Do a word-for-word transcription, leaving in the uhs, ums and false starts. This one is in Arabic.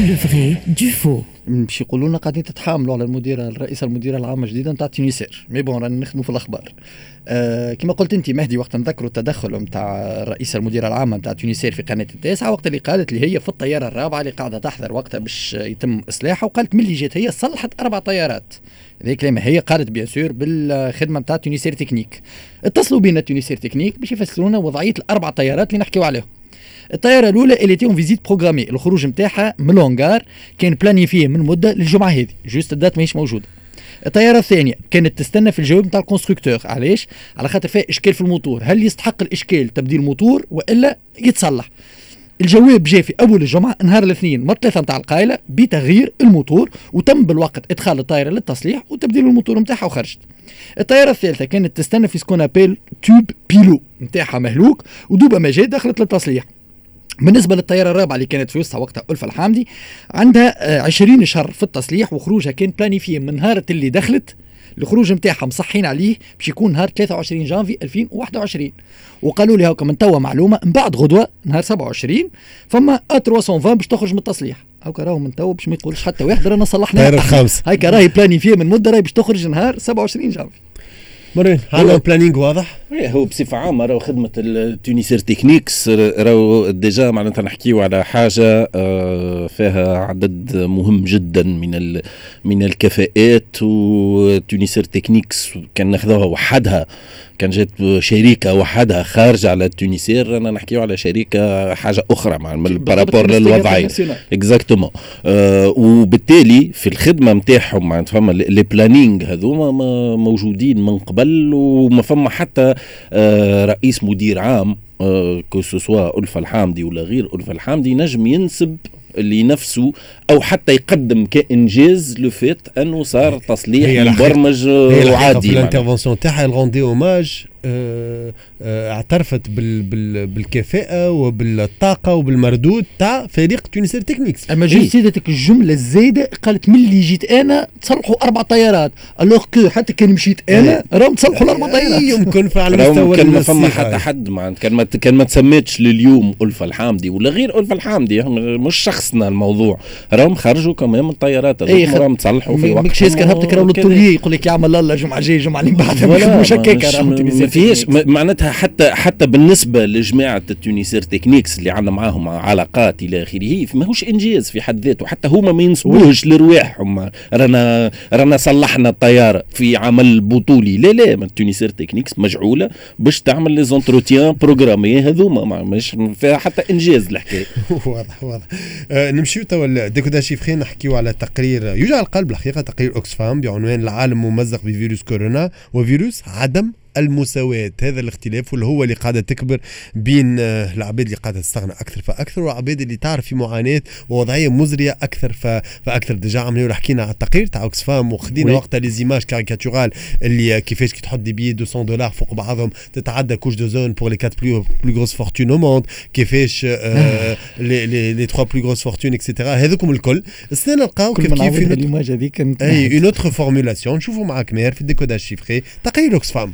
Le vrai du faux. باش يقولوا لنا قاعدين تتحاملوا على المديره الرئيسه المديره العامه الجديده نتاع تونسير، مي بون رانا نخدموا في الاخبار. أه كما قلت انت مهدي، وقت نذكروا التدخل نتاع الرئيسه المديره العامه نتاع تونسير في قناه التاسعه، وقت اللي قالت لي هي في الطياره الرابعه اللي قاعده تحضر وقتها باش يتم اصلاحها، وقالت ملي جات هي صلحت اربع طيارات. هذه كلمه هي قالت بيان سور بالخدمه نتاع تونسير تكنيك. اتصلوا بينا تونسير تكنيك باش يفسرونا وضعيه الاربع طيارات اللي نحكيو عليهم. الطياره الاولى اللي تي اون فيزيت بروغرامي، الخروج نتاعها من لونغار كان بلانيفيه من مده للجمعه هذه، جوست الدات ماهيش موجوده. الطياره الثانيه كانت تستنى في الجواب نتاع الكونستركتور، علاش؟ على خاطر فيها اشكال في الموتور، هل يستحق الاشكال تبديل الموتور والا يتصلح؟ الجواب جاء في اول الجمعه نهار الاثنين والثلاثه نتاع القايله بتغيير الموتور، وتم بالوقت ادخال الطائره للتصليح وتبديل الموتور نتاعها وخرجت. الطياره الثالثه كانت تستنى في سكون ابيل توب بيلو نتاعها مهلوك، ودوبا ما جات دخلت للتصليح. بالنسبه للطياره الرابعه اللي كانت في وسطها وقتها ألفة الحامدي، عندها عشرين شهر في التصليح، وخروجها كان بلانيفيه من نهار اللي دخلت، الخروج نتاعها مصحين عليه باش يكون نهار ثلاثة وعشرين جانفي ألفين وواحد وعشرين، وقالوا لي هاكا من توا معلومه من بعد غدوه نهار سبعة وعشرين فما أ ثلاثمية وعشرين باش تخرج من التصليح. هاكا راهو من توا باش ما يقولش حتى واحد رانا صلحناها، هاكا راهي بلانيفيه من مده راهي باش تخرج نهار سبعة وعشرين جانفي. مرين عندنا بلانينغ واضح. هو بصفة عامة راهو خدمة التونسير تكنيكس راهو ديجا معناتها نحكيو على حاجة فيها عدد مهم جدا من من الكفاءات، وتونسير تكنيكس كان ناخذوها وحدها، كان جات شركة وحدها خارجة على التونسير، رانا نحكيو على شركة حاجة أخرى مع بارابور للوضعية اكزاكتومون. آه وبالتالي في الخدمة متاعهم معناتها فما لي بلانينغ هذوما موجودين من قبل، وما فما حتى آه رئيس مدير عام آه كوسوسوا ألفة الحامدي ولا غير ألفة الحامدي نجم ينسب لنفسه او حتى يقدم كانجاز لو فيت انه صار تصليح مبرمج وعادي. في الانترفونسيون تاعها الغوندي اوماج اه اه اعترفت بال بال بالكفاءه وبالطاقه وبالمردود تاع فريق تونسير تكنيكس. اما جيت سيدتك الجمله الزايده قالت ملي جيت انا تصلحوا اربع طيارات، الوغ كو حتى كان مشيت انا راهم تصلحوا الاربع طيارات. يمكن على مستوى كان ما فما حتى حد معناتها كان ما كان ما تسميتش لليوم ألفة الحامدي ولا غير ألفة الحامدي، مش شخصنا الموضوع، راهم خرجوا كمان من الطيارات راهم تصلحوا في وقت. مش هيك هبطك راهو للطوليه يقول لك يعمل الله جمعه جاي جمعه اللي بعدها مش هكاك ما فيش معناتها حتى حتى بالنسبه لجماعه التونسير تكنيكس اللي عندنا معاهم علاقات الى اخره، ماهوش انجاز في حد ذاته، حتى هما ما ينسبوهش لرواحهم رانا رانا صلحنا الطياره في عمل بطولي، لا لا التونسير تكنيكس مجعوله باش تعمل لي زونتروتيان بروغرامي هذوما، مش فيها حتى انجاز الحكايه. واضح واضح. أه نمشيو توا ديكودا شيفرين نحكيو على تقرير يوجع القلب الحقيقه، تقرير اوكسفام بعنوان العالم ممزق بفيروس كورونا وفيروس عدم المساواة. هذا الاختلاف واللي هو اللي قاعدة تكبر بين العباد اللي قاعدة تستغنى أكثر فأكثر، والعباد اللي تعرف في معاناة ووضعية مزرية أكثر فأكثر. ديجا عملنا حكينا على التقرير تاع اوكسفام وخدينا وي. وقتها ليزيماج كاريكاتورال اللي كيفاش كي تحط دي بي مئتين دولار فوق بعضهم تتعدى كوش دو زون بور لي كات بلو بلو غروس فورتون او موند، كيفاش آه لي لي لي تخوا بلو غروس فورتون اكسيتيرا. هذوكم الكل السنة نلقاو كيف كيف ليماج هذيك اي اون اوتر فورمولاسيون. نشوفوا معاك ماهر في الديكوداج شيفري تقرير اوكسفام.